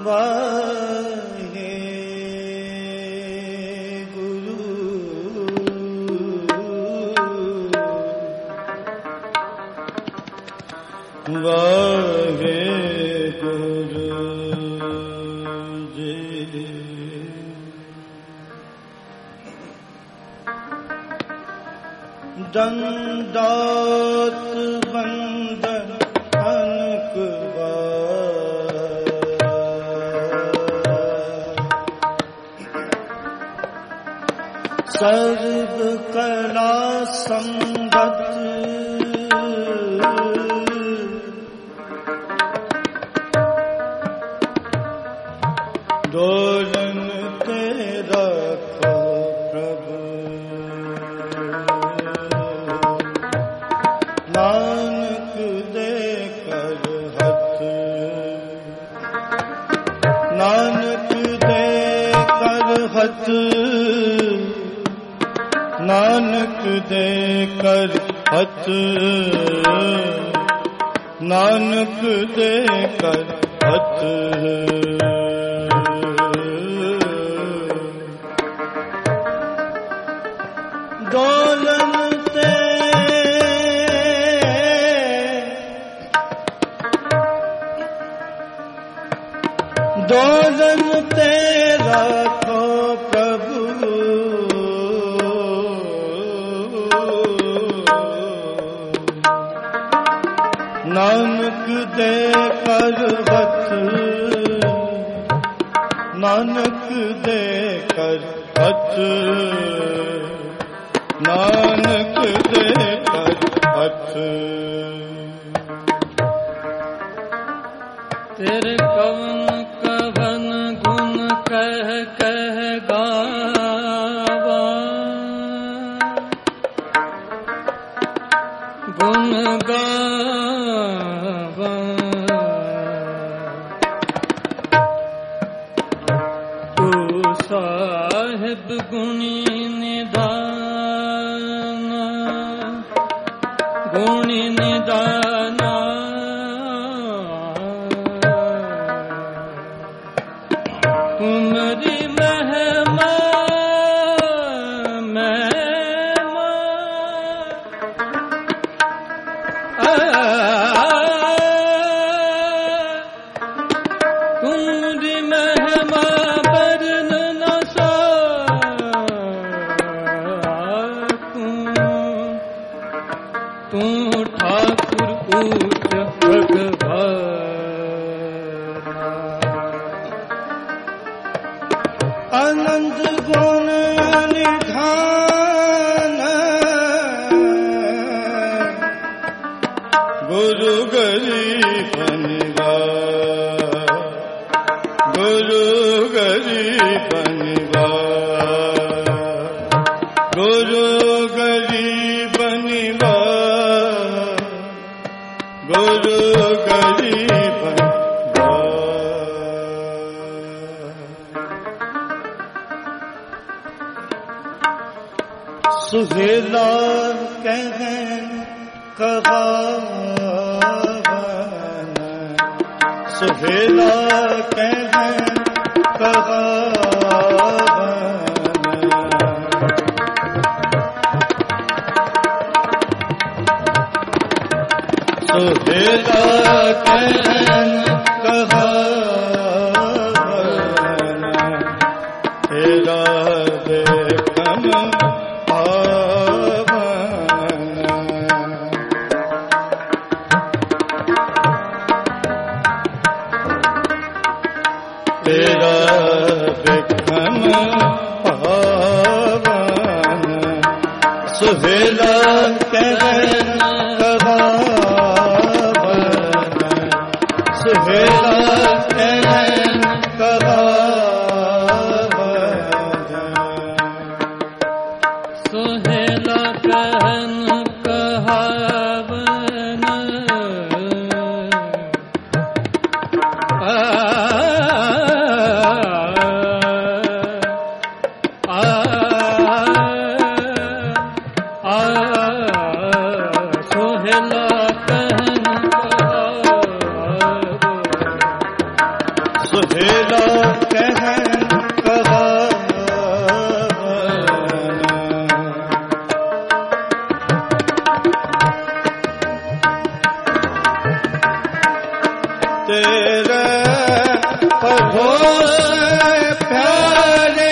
वाहे गुरु वाहे गुरु जी। दंडात बंदन सर्व कला संगत डोलन तेरा प्रभु नानक दे कर हथ नानक दे कर हथ नानक दे कर हथ नानक दे कर हथ डोलन ते डोलन तेरा को प्रभु नानक दे कर हथ नानक दे कर हथ नानक दे कर हथ तेरे कवन कवन गुण कह कह गावा गुण गावा तू साहिब गुणी निदान गुणी निदाना तुम्हारी महिमा महिमा तुम्हारी महिमा बरन न सकूं तू ठाकुर ऊच आनंद गुण निधान गुरु गरीब निवास गुरु गरीब निवास गुरु गरीब निवास गुरु गरीब सुहेला कहन कहावन सुहेला कहन कहावन सुहेला कहन कहावन तेरा देखन तेरा बिखम पावन सुहेला कहन कहावन सुहेला कहन कहावन सुहेला कहन कहावन ਤੇਰੇ ਭਰੋਸੇ ਪਿਆਰੇ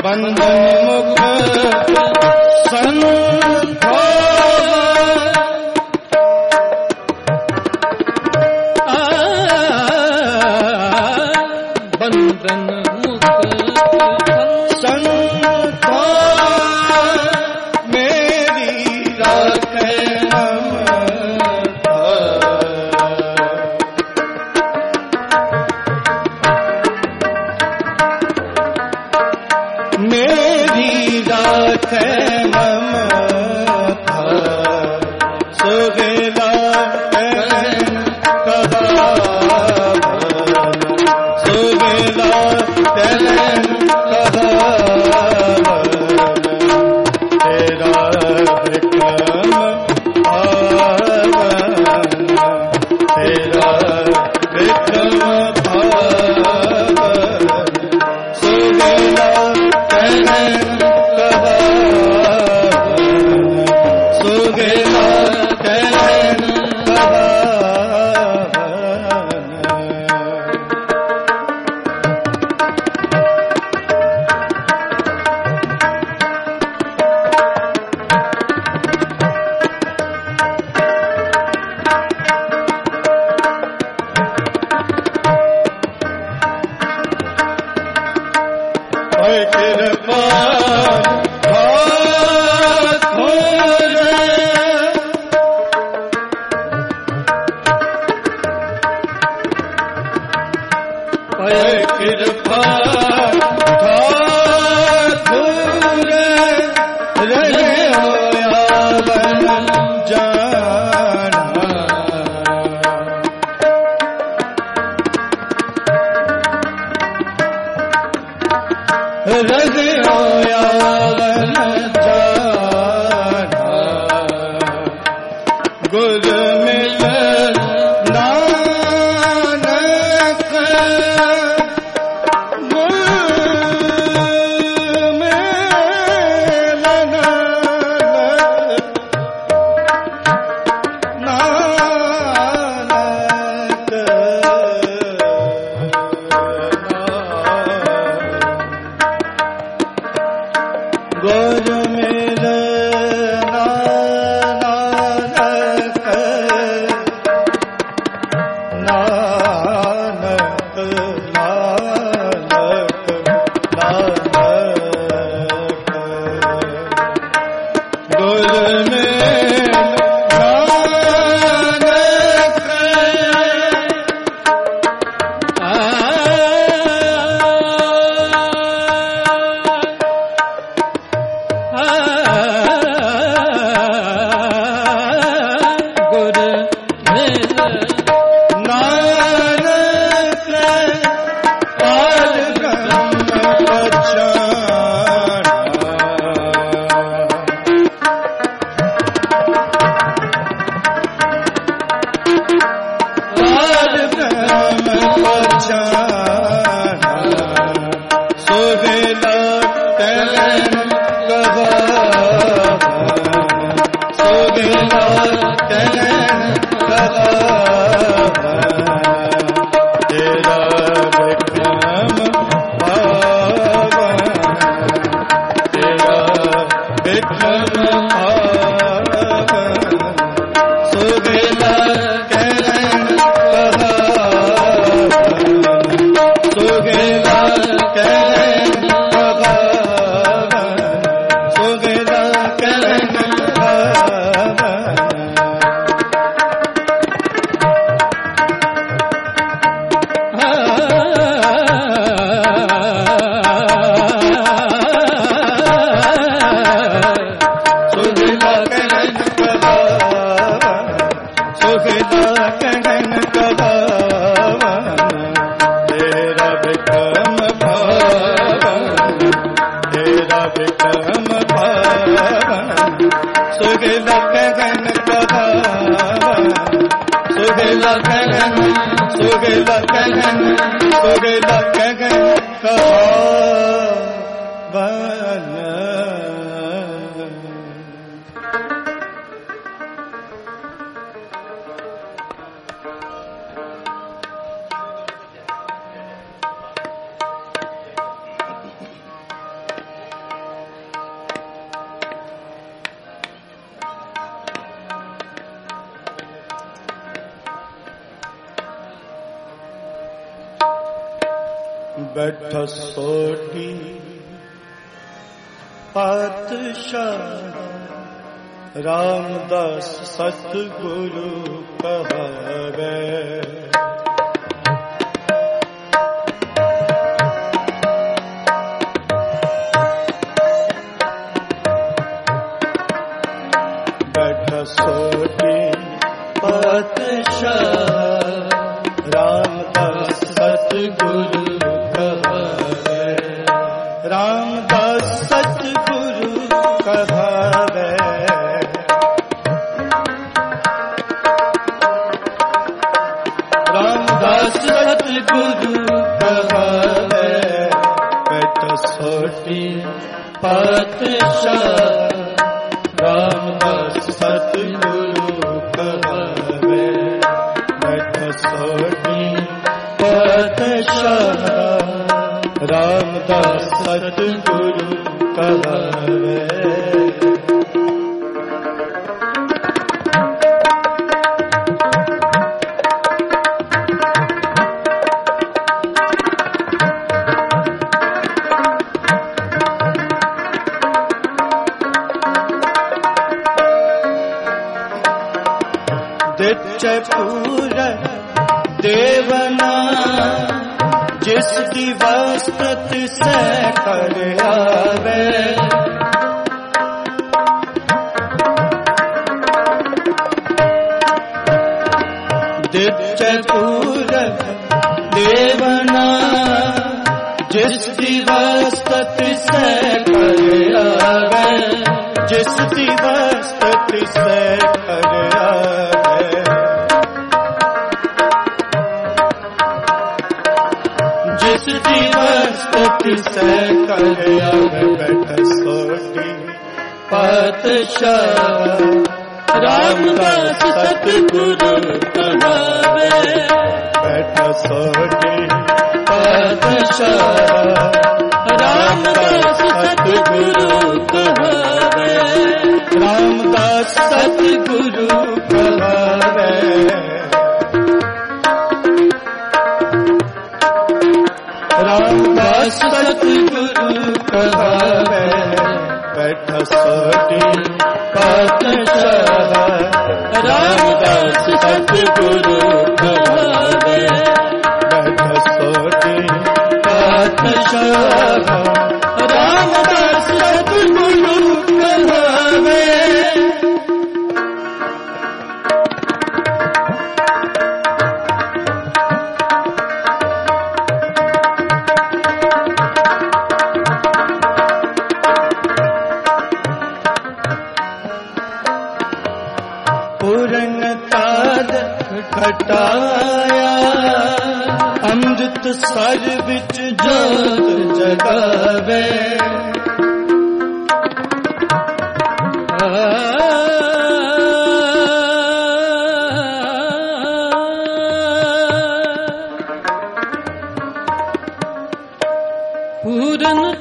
बंधन मुक्त संभव बंधन मुक्त संभव मेरी राखे मेरी राखे ममता सुगेला सुगेला तेरा विक्रम तेरा विक्रम सुगेला सुगेला बैठा सोटी पातशाह रामदास सतगुरु कहावे। बैठा सोटी पातशाह रामदास सतगुरु कहावे। रामदास सतगुरु कहावे। रामदास सतगुरु कहावे। बैठा सोटी पातशाह रामदास सतगुरु कहावे। बैठा सोटी पातशाह रामदास सतगुरु कहावे। पूरा देवना जिस दिवसत से कर आवे। दित्य पूरा देवना जिस दिवसत से कर आवे। जिस दिवसत से कर आवे। जिस दिवसत से कर आवे। बैठा सोटी पातशाह रामदास सतगुरु कहावे। बैठा सोटी पातशाह रामदास सतगुरु कहावे। रामदास सतगुरु कहावे। रामदास सतगुरु कहावे। बैठा सोटी पातशाह रामदास सतगुरु कहावे। बैठा सोटी पातशाह रामदास सतगुरु कहावे। पूर्ण ताद घटाया अमृत सर विच जोत जगावे। पूर्ण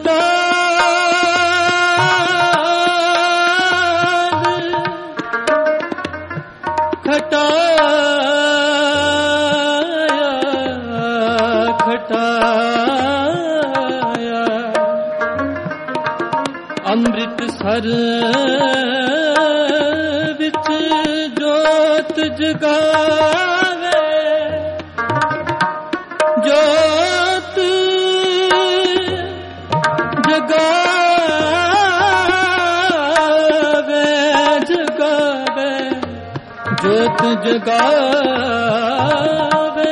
अमृत सर विच जोत जगावे। जोत जगावे। जगावे जोत जगावे।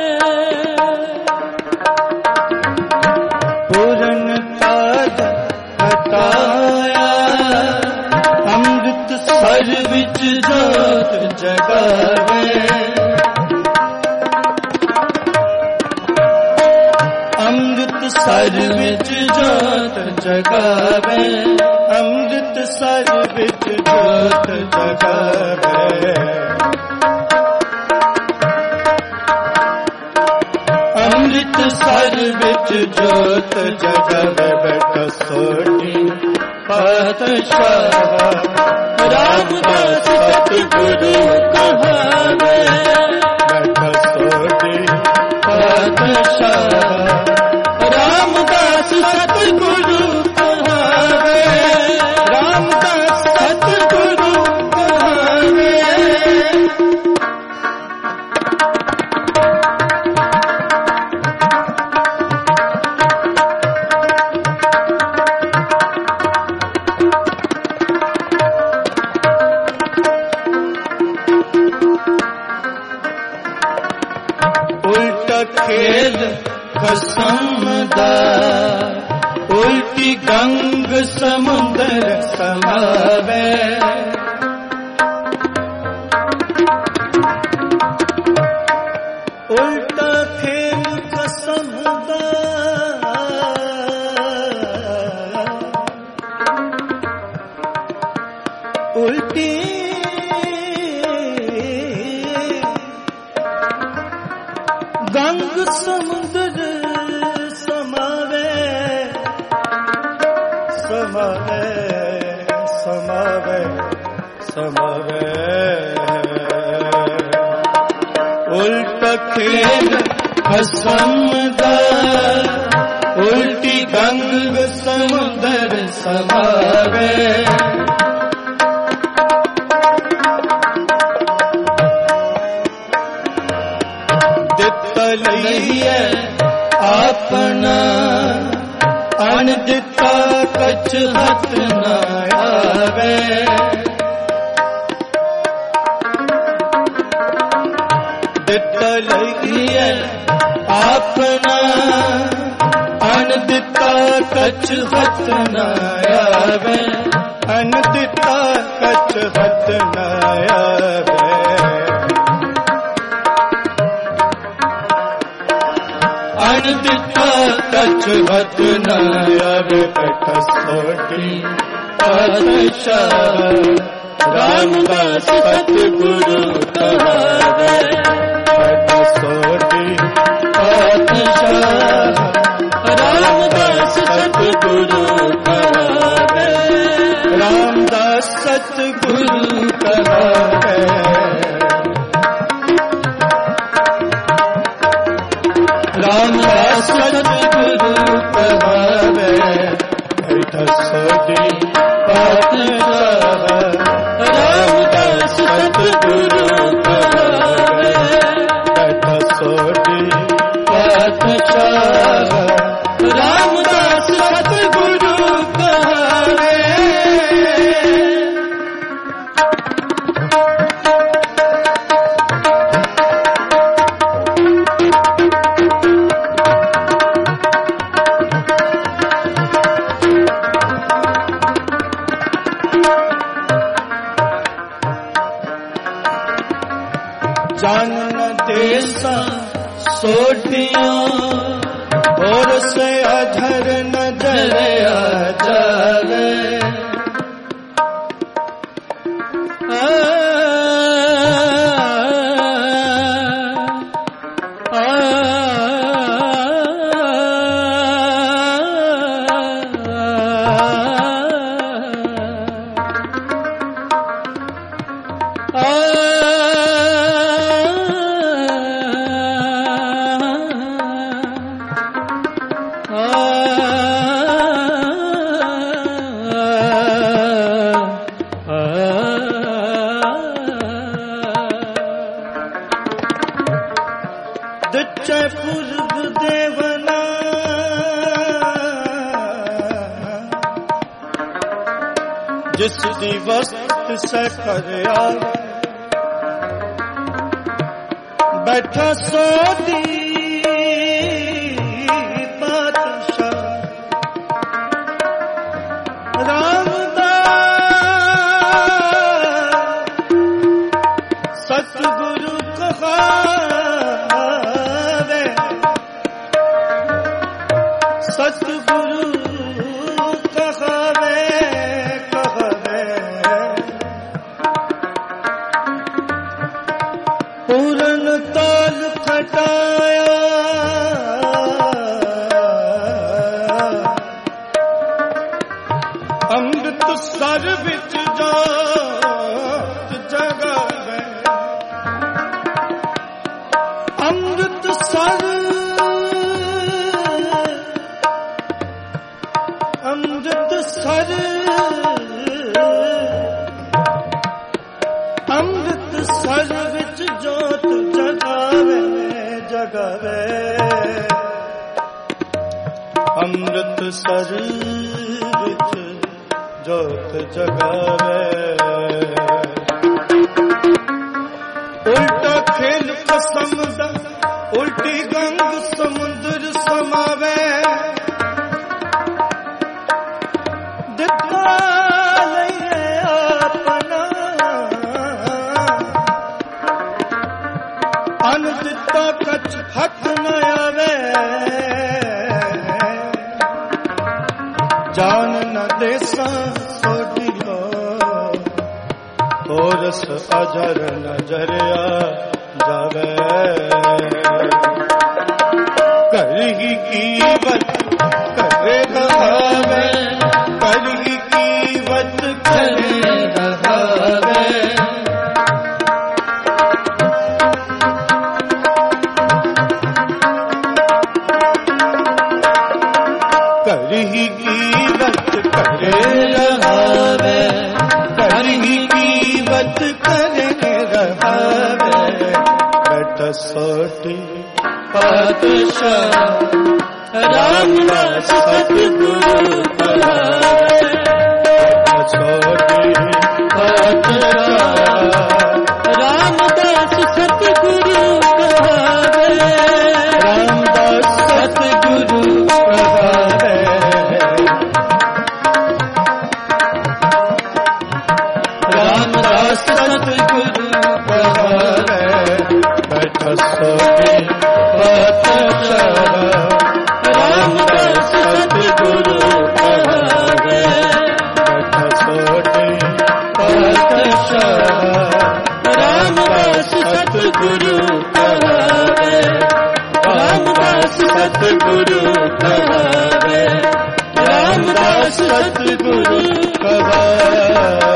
पूर्ण ताज हटाया अमृत सर विच जोत जगावे। अमृत सर विच जोत जगावे। अमृत सर विच जोत जगावे। अमृत सर विच जोत जगावे। बैठा सोटी पातशाह रामदास सतगुरु कहावे। बैठा सोटी पातशाह राम दा उल्टी गंग समुंदर समावे उल्टा खेल कसम दा उल्टी गंग समुंदर समावे समावे समावे समावे उल्टा खेल कसम दा उल्टी गंग समुंदर समावे लइए अपना अन दिता कछ हथ न आवे दिता लइए अपना अन दिता कछ हथ न आवे अन दिता कछ हथ न आवे अन दिता कछ हथ न आवे कसोटी पातशाह रामदास सतगुरु कहावे कसोटी पातशाह रामदास सतगुरु कहावे रामदास सतगुरु कहावे रामदास सतगुरु कहावे कसोटी पातशाह रामदास सतगुरु कहावे कसोटी पातशाह रामदास सतगुरु कहावे जान देसा सोटियां और से अधर नजर आ जावे दच्चे पूर्व देवना जिस दिवस्त से करया बैठा सोदी पातशाह रामदास सतगुरु कहावे सतगुरु कहावे कहावे पूरन ताल खटाया अमृत सर विच जोत जगावे Amritsar Amritsar Amritsar विच जोत जगावे जगावे अमृत सर विच जोत जगावे उल्टा खेल कसम दा उल्टी गंग समुंदर समावे जान न देसा सोटियो होरस अजर नजरिया जावे करही कीवत करे रहावे करही कीवत करे रहावे करही कीवत करे रहावे करही कीवत करे रहावे बट सोटी पातशाह रामदास सतगुरु कहावे छोटी पातशाह रामदास सतगुरु कहावे रामदास सतगुरु कहावे रामदास सतगुरु कहावे बैठ सोती पातशाह रामदास सतगुरु कहावे बैठ सोती पातशाह रामदास सतगुरु कहावे रामदास सतगुरु कहावे रामदास सतगुरु कहावे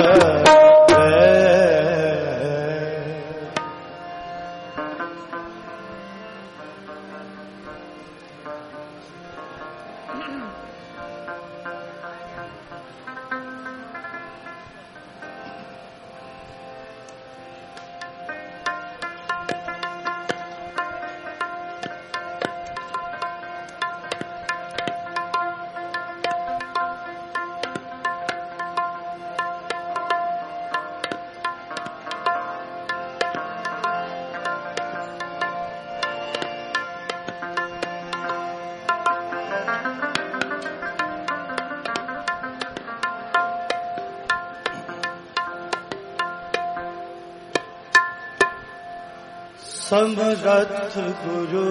समरथ गुरु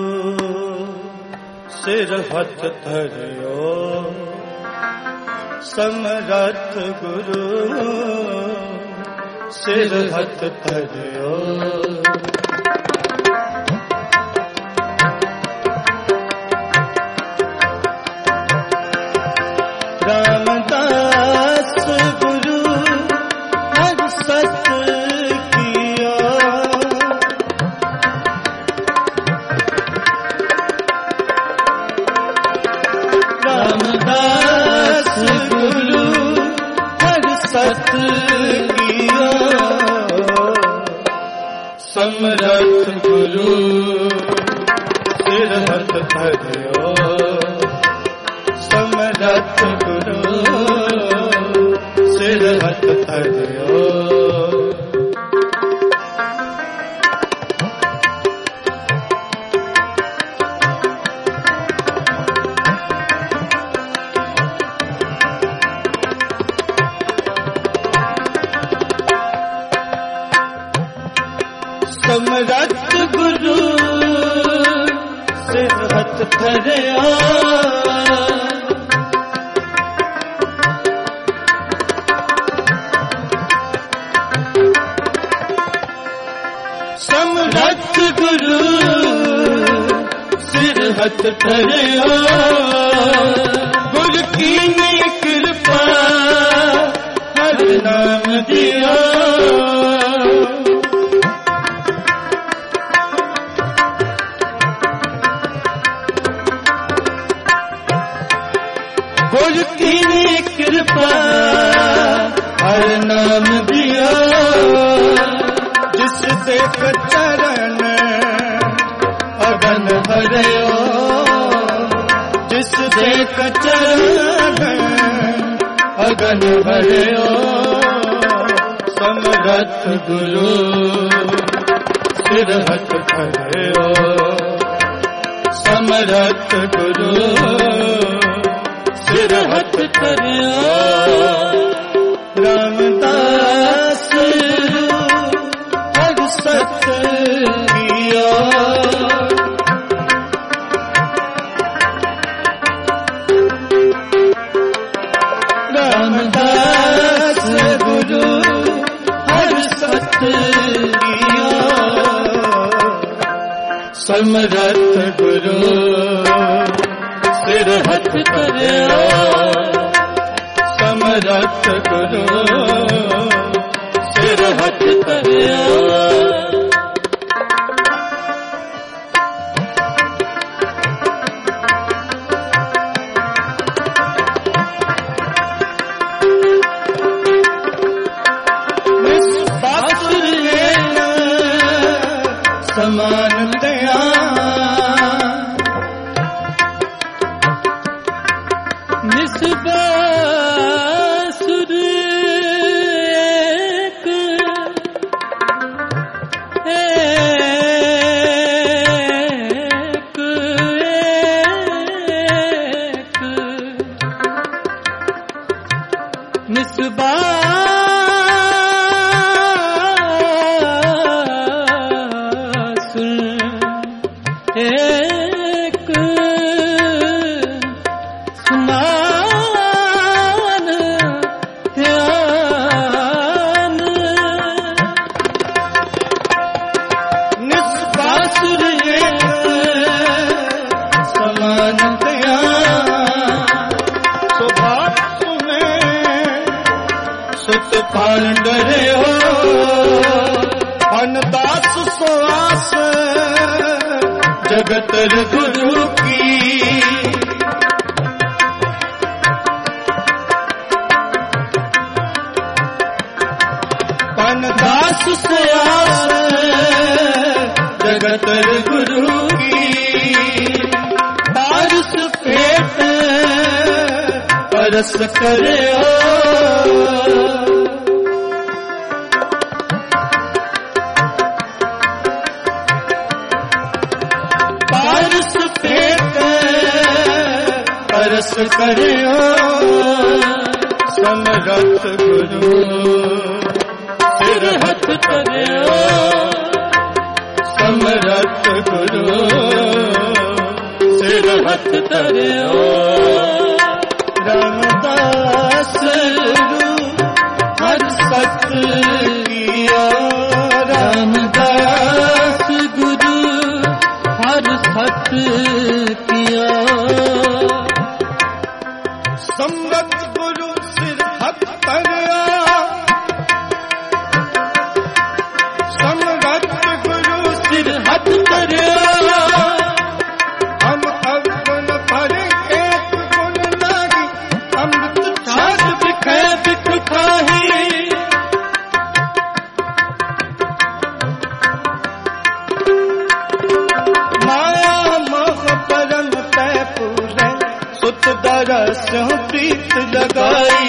सिर हथ धरियो समरथ गुरु सिर हथ धरियो रामदास गुरु हर सत सत किया समरथ गुरु सिर हथ धरियो समरथ गुरु सिर हथ धरियो समरथ गुरु सिर हथ धरिया समरथ गुरु सिर हथ धरिया गुर की कृपा हर नाम दिया गुर की कृपा हर नाम दिया जिस देख चरण अगन भरियो जिस देख चरण अगन भरियो समरथ गुरु सिर हथ धरियो समरथ गुरु सिर हथ धरियो रामदास हर सत किया समरथ गुरु सिर हथ धरिया समरथ गुरु सिर हथ धरिया समान दया निस्बासुर एक निस्बा एक समान ध्यान निस्बासुर एक समान ध्यान स्वभाव सुने सुत पांडर हो अनदास सुवास जगत गुरु की पनदास से आस जगत गुरु की पारस पेट परस करे परस करियो समरथ गुरु सिर हथ धरियो समरथ गुरु सिर हथ धरियो रामदास गुरु हर सत किया रामदास गुरु हर सत किया समरथ गुरु सिर हथ धरिया समरथ गुरु सिर हथ धरिया हम अवगुण भरे एक गुण लागी अमृत छाछ बिखे बिख खाही माया मोह परम तय पूरे सुत दरस प्रीत लगाई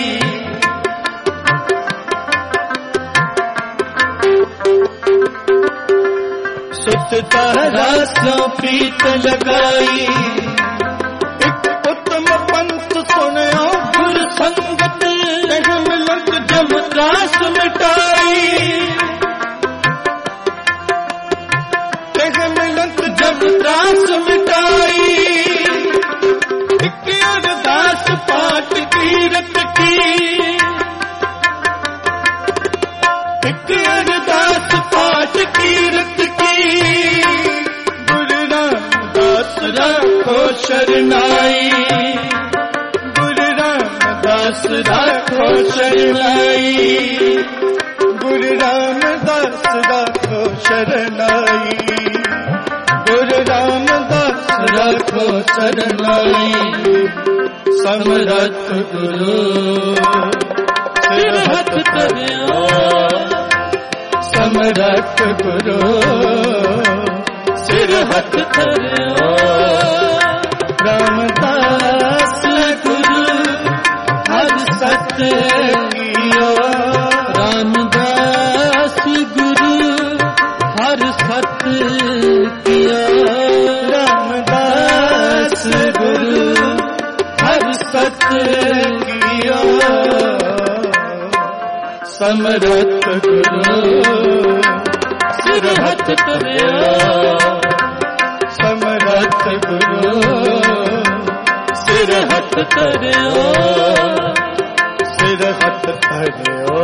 सुत दरस प्रीत लगाई एक उत्तम पंथ सुनो गुर संगत मिलत जब त्रास मिटाई मिलत जब त्रास मिटाई अरदास पाठ कीरत की एक अरदास पाठ कीरत की गुरु रामदास राखो शरणाई गुरु रामदास राखो शरणाई गुरु रामदास राखो शरणाई गुरु रामदास राखो शरणाई समरथ गुरु सिर हथ धरियो समरथ गुरु सिर हथ धरियो रामदास गुरु हर सत कियो रामदास गुरु हर सत कियो रामदास गुरु हर सत कियो समरथ गुरु सिर हथ धरियो समरथ गुरु सिर हथ धरियो सिर हथ धरियो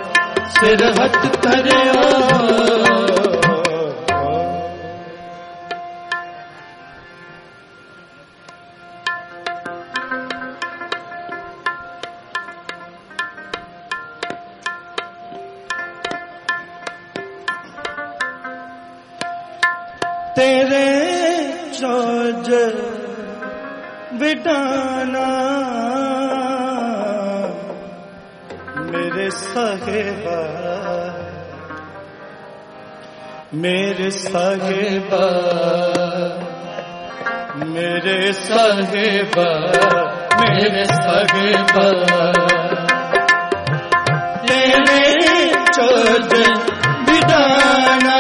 सिर हथ धरियो तेरे चोज बिटाना मेरे साहिबा, मेरे साहिबा, मेरे साहिबा, मेरे साहिबा, तेरे चोज बिटाना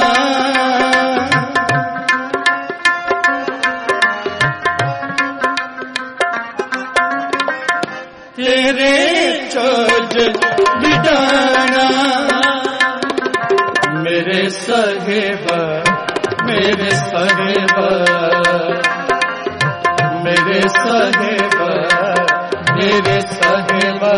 तेरे चोज बिटाना मेरे साहिबा, मेरे साहिबा, मेरे साहिबा, मेरे साहिबा,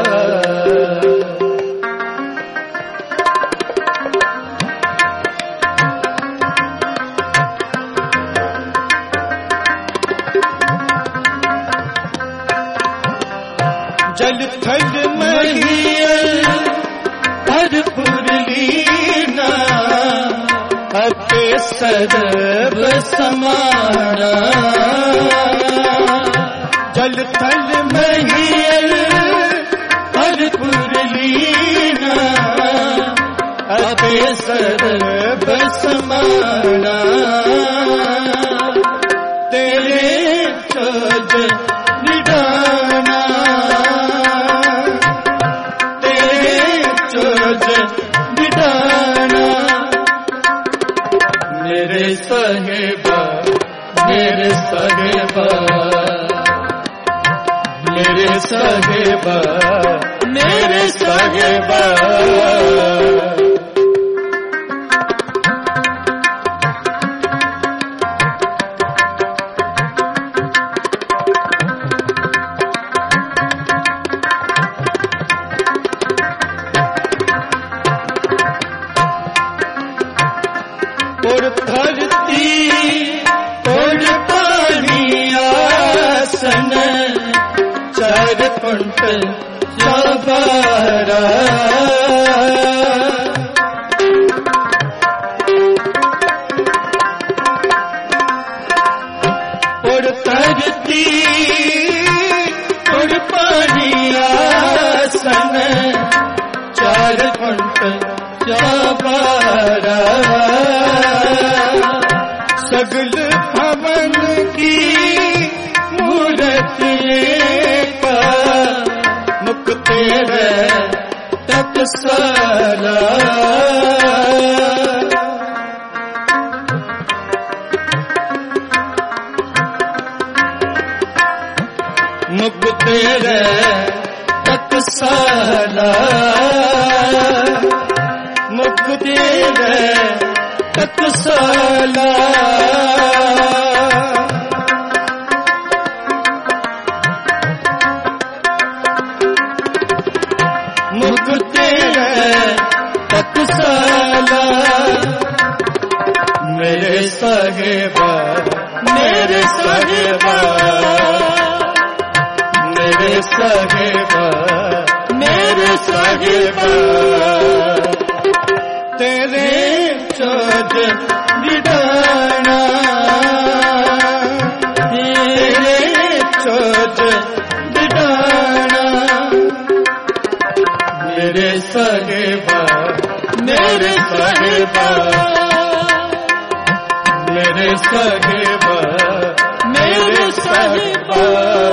जल थल महियल भरपुर लीना अपे सरब समाना, जल थल महियल भरपुर लीना अपे सरब समाना तेरे चोज निडाना बिटाना मेरे साहिबा, मेरे साहिबा, मेरे साहिबा, मेरे साहिबा, और धरती और पानी आसन चार कुंट चबारा और धरती और पानी आसन चार कुंट चबारा सगल भवन की मूरत का मुख तेरे टकसाला मुख तेरे टकसाला मुख तेरे टकसाला मुख तेरे टकसाला मेरे साहिबा, मेरे साहिबा, मेरे साहिबा, मेरे साहिबा, तेरे चोज बिटाना तेरे चोज बिटाना मेरे साहिबा, मेरे साहिबा, मेरे साहिबा, मेरे साहिबा,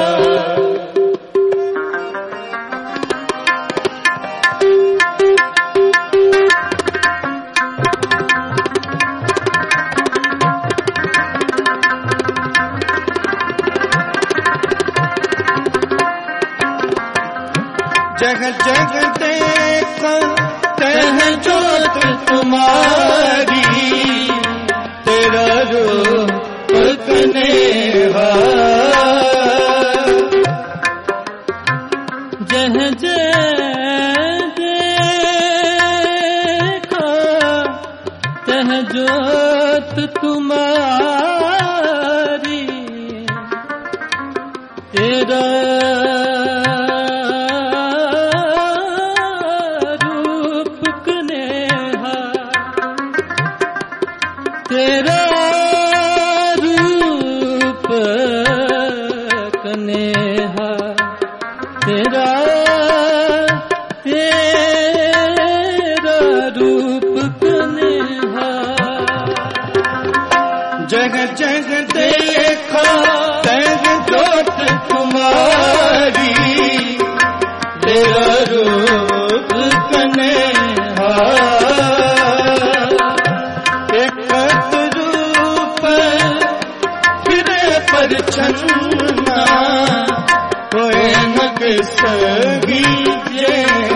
जग जग देखो तह जोत तुम्हारी तेरा रूप कनेहा जह देखो तह जोत तुम्हारी तेरा तेरा तेरा तेरा रूप कन्हा जग जग देखा तग जोत तुम्हारी तेरा रूप कन्हा एक रूप फिरे पर छन्ना कोई न सही ये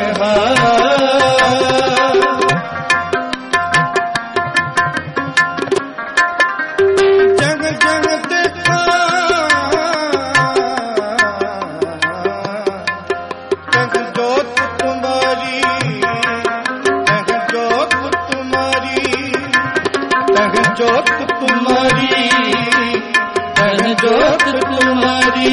जग जग देखा जग जोत तुम्हारी जग जोत तुम्हारी जग जोत तुम्हारी जग जोत तुम्हारी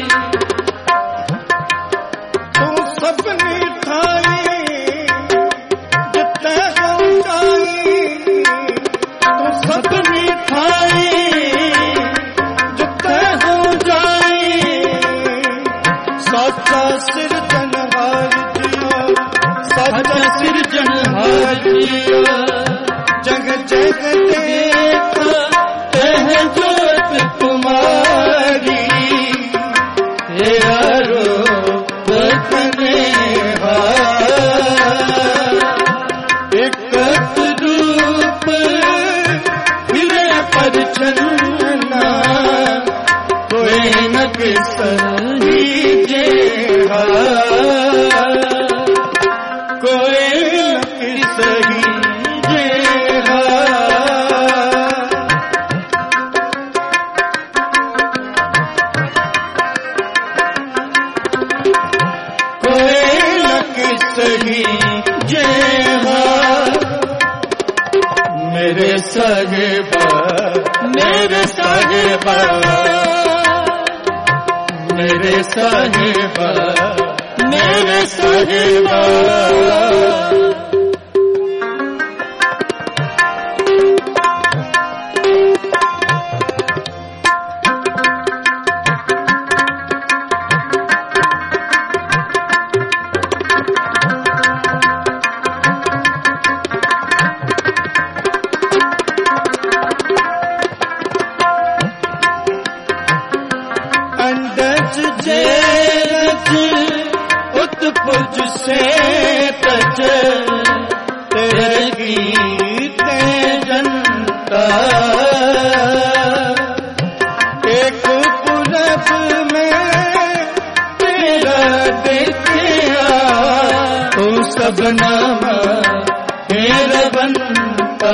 जग जग देखा तह जोत तुम्हारी तेरा रूप कन्हा एक रूप फिरे पर छन्ना कोई न सही जेहा कोई सही जेहा कोई सही जेहा मेरे साहिबा मेरे साहिबा मेरे साहिबा मेरे साहिबा उत्पुज से तज तेरे गीते जनता एक पुरब में तेरा देखिया तू सब नाम तेरा बनता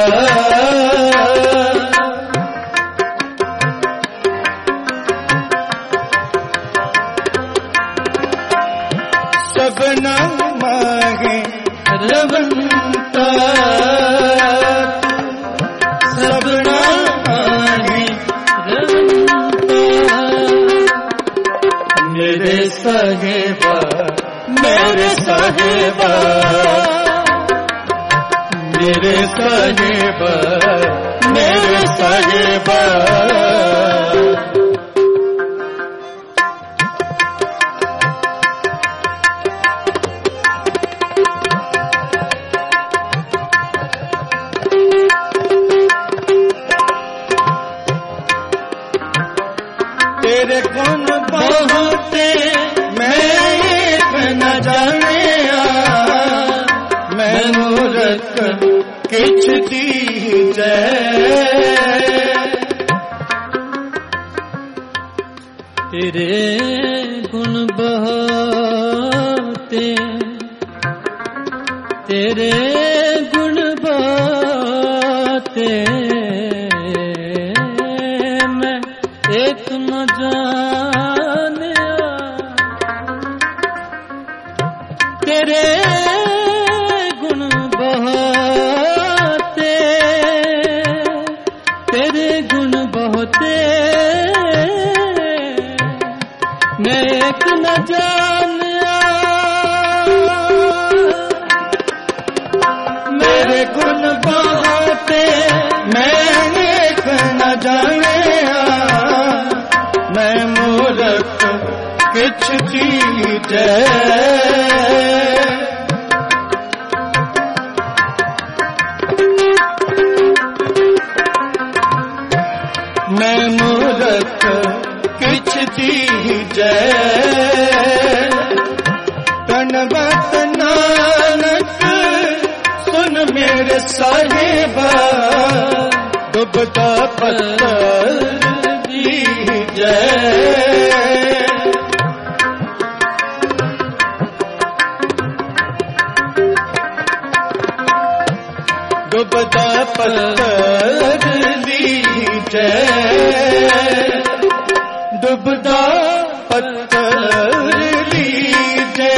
सब नाम है रवंता सब नाम है रवंता मेरे साहिबा मेरे साहिबा मेरे साहिबा मेरे साहिबा तेरे गुण बहुत मैं एक न जानिया मैं मूरख किछ दीजै तेरे गुण बहुत तेरे गुण बहुत एक न जानिया तेरे गुण बहुत तेरे गुण बहुत मैं एक न जानिया किछ दीजै। मैं मूरख किछ दीजै। प्रणवत नानक सुन मेरे साहिबा, डुबता पत्थर दीजै। डुबता पत्थर लीजै। डुबता पत्थर लीजै।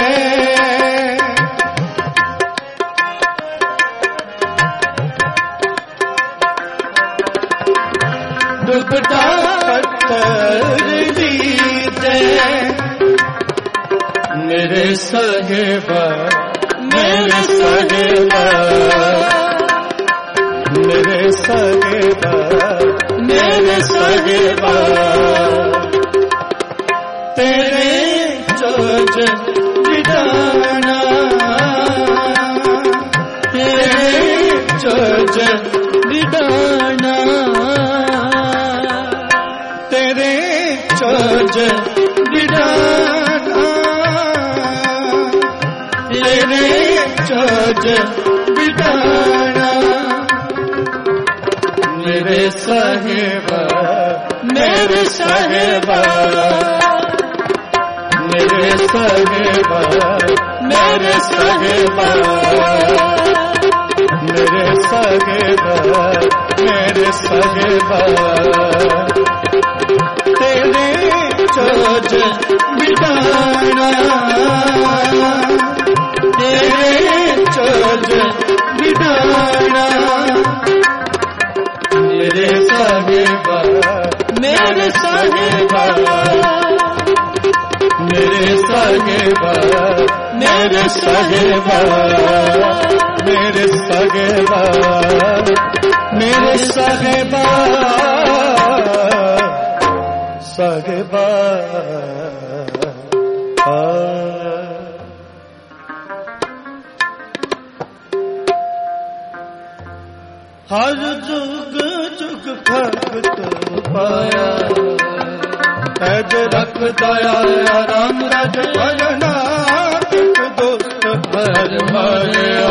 डुबता पत्थर लीजै। मेरे साहिबा, मेरे साहिबा, मेरे साहिबा, मेरे साहिबा, तेरे चोज बिडाना, तेरे चोज बिडाना, तेरे चोज बिडाना, तेरे चोज बिडाना। मेरे साहिबा, मेरे साहिबा, मेरे साहिबा, मेरे साहिबा, मेरे साहिबा, मेरे साहिबा, तेरे चोज बिडाना, तेरे चोज बिडाना। मेरे साहिबा, मेरे साहिबा, मेरे साहिबा, मेरे साहिबा, मेरे साहिबा, मेरे साहिबा, साहिबा। हर जुग जुग भगत पाया, ऐज रख दया राम राज भजना। दोस्त भर माया,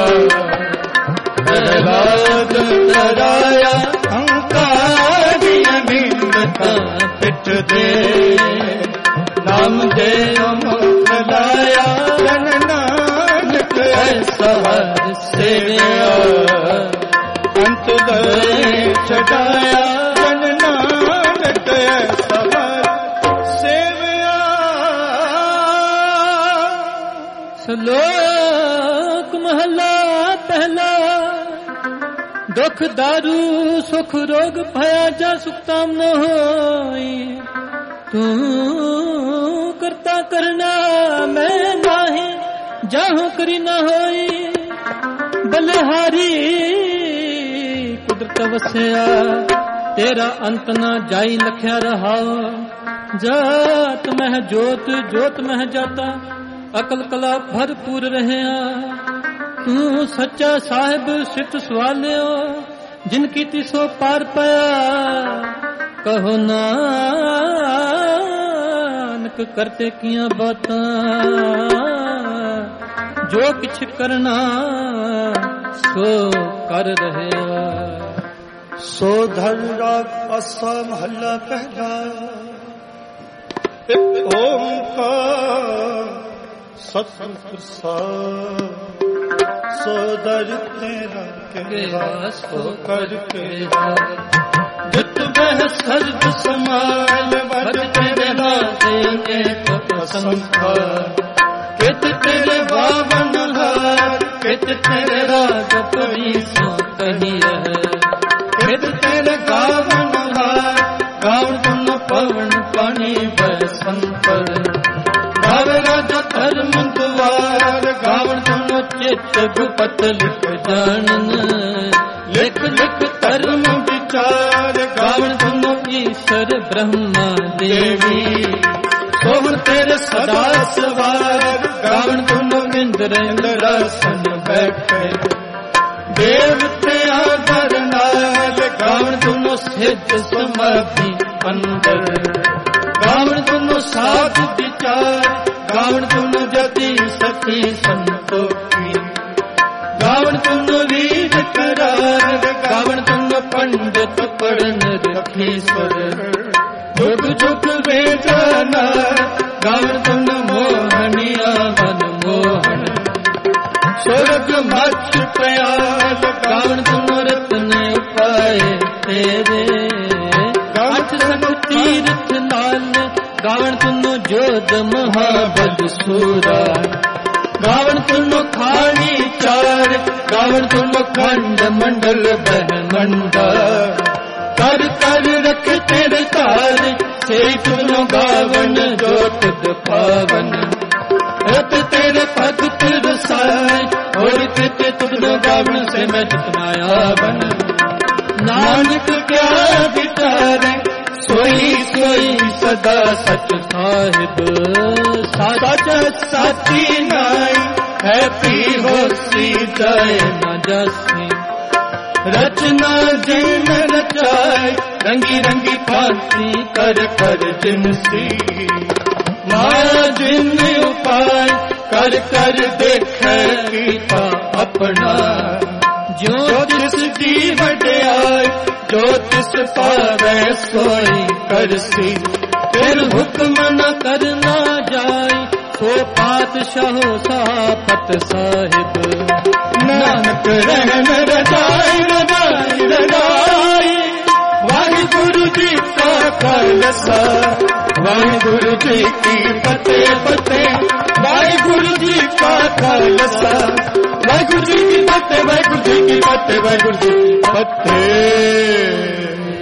प्रहलाद डराया, अहंकारी अभिमता पिट दे। नाम दे मुख लाया, जन नानक ऐसा हर सेवया। अंत दे छटाया, जन नानक ऐसा हर सेवया। श्लोक महला पहला। दुख दारू सुख रोग भया, जा सुखताम न होई। तू करता करना मैं नाही, जाहू करी न होई। बलिहारी कुदरत वसया, तेरा अंत न जाई लख्या रहा। जात मह जोत, जोत मह जाता, अकल कला भरपूर रहया। तू सच्चा साहिब सिट सवालियो, जिनकी तिसो पार पाया। कहो नानक करते किया बातां, जो किछ करना सो कर रहया। सो धर राग आसा महला पहला। ओंकार सतप्रसाद, सो दर तेरा केरा सो कर केरा। जित बह सर्द समाल, बद तेरे राजे एक संखा। कित तेरे बावन हार, कित तेरे राज परी सो कही है। कित तेरे गावन हार, गावन पवन पानी बरसंतर। गावे राजा धर्म द्वार, गावन सुनो चित भूपत लिख जानन। लिख लिख धर्म विचार, गावन सुनो ईश्वर ब्रह्मा देवी। ਸੋਹਣ ਤੇਰੇ ਸਦਾ ਸਵਾਰ ਗਾਵਣ ਤੁਮ ਇੰਦਰ ਰਸਨ ਬੈਠੇ ਦੇਵਤਿਆਂ ਦਰ ਨਾਲ ਗਾਵਣ ਤੁਮ ਸਿੱਧ ਸਮਾਧੀ ਅੰਦਰ ਗਾਵਣ ਤੁਮ ਸਾਧ ਵਿਚਾਰ ਗਾਵਣ ਤੁਮ ਜਤੀ ਸਤੀ ਸੰਤੋਖੀ ਗਾਵਣ ਤੁਮ ਵੀਰ ਕਰਾਰ ਗਾਵਣ ਤੁਮ ਪੰਡਿਤ ਪੜਨ ਰਖੀ ਸਰ ਜੁਗ ਜੁਗ ਵੇਜਾਨਾ ਗਾਵਣ ਤੁਮ ਮੋਹਨੀਆ ਮਨ ਮੋਹਨ ਸੁਰਗ ਮੱਛ ਪਿਆਲ ਗਾਵਣ ਤੁਮ ਰਤਨ ਉਪਾਏ ਤੇਰੇ ਗਾਵਣ ਤੁਮ ਤੀਰਥ ਲਾਲ ਗਾਵਣ ਤੁਮ ਜੋਧ ਮਹਾਬਲ ਸੂਰਾ ਗਾਵਣ ਤੁਮ ਖਾਣੀ ਚਾਰ ਗਾਵਣ ਤੁਮ ਖੰਡ ਮੰਡਲ ਬ੍ਰਹਮੰਡਾ ਕਰ ਕਰ ਰਖ ਤੇਰੇ ਧਾਰ ਸੇ ਤੁਮ ਗਾਵਨ ਜੋਤ ਪਾਵਨ ਰਤ ਤੇਰੇ ਭਗਤ ਰਸਾਇ ਹੋਰ ਕਿਤੇ ਤੁਮ ਗਾਵਨ ਸੇ ਮੈਂ ਜਿਤਨਾ ਆਵਨ ਨਾਨਕ ਕਿਆ ਵਿਚਾਰੇ ਸੋਈ ਸੋਈ ਸਦਾ ਸਚ ਸਾਹਿਬ ਸਚ ਸਾਚੀ ਨਾਈ ਹੈ ਪੀ ਹੋਸੀ ਜਾਏ ਨਾ ਜਾਸੀ ਰਚਨਾ ਜਿਨ ਰਚਾਏ ਰੰਗੀ ਰੰਗੀ ਭਾਂਤੀ ਕਰ ਕਰ ਜਿਨਸੀ ਮਾਇਆ ਜਿਨ ਉਪਾਏ ਕਰ ਕਰ ਦੇਖੈ ਕੀਤਾ ਆਪਣਾ ਜੋ ਤਿਸ ਦੀ ਵਡਿਆਈ ਜੋ ਤਿਸ ਪਾਵੈ ਸੋਈ ਕਰਸੀ ਫਿਰ ਹੁਕਮ ਨ ਕਰਨਾ ਜਾਏ ਸੋ ਪਾਤਸ਼ਾਹੋ ਸਾਪਤ ਸਾਹਿਬ ਨਾਨਕ ਰਹਿਣ ਰਜਾਈ ਰਜਾਈ ਰਜਾਈ ਵਾਹਿਗੁਰੂ ਜੀ ਕਾ ਖਾਲਸਾ ਵਾਹਿਗੁਰੂ ਜੀ ਕੀ ਫਤਿਹ ਫਤਿਹ ਵਾਹਿਗੁਰੂ ਜੀ ਕਾ ਖਾਲਸਾ ਵਾਹਿਗੁਰੂ ਜੀ ਕੀ ਫਤਿਹ ਵਾਹਿਗੁਰੂ ਜੀ ਕੀ ਫਤਿਹ ਵਾਹਿਗੁਰੂ ਜੀ ਕੀ ਫਤਿਹ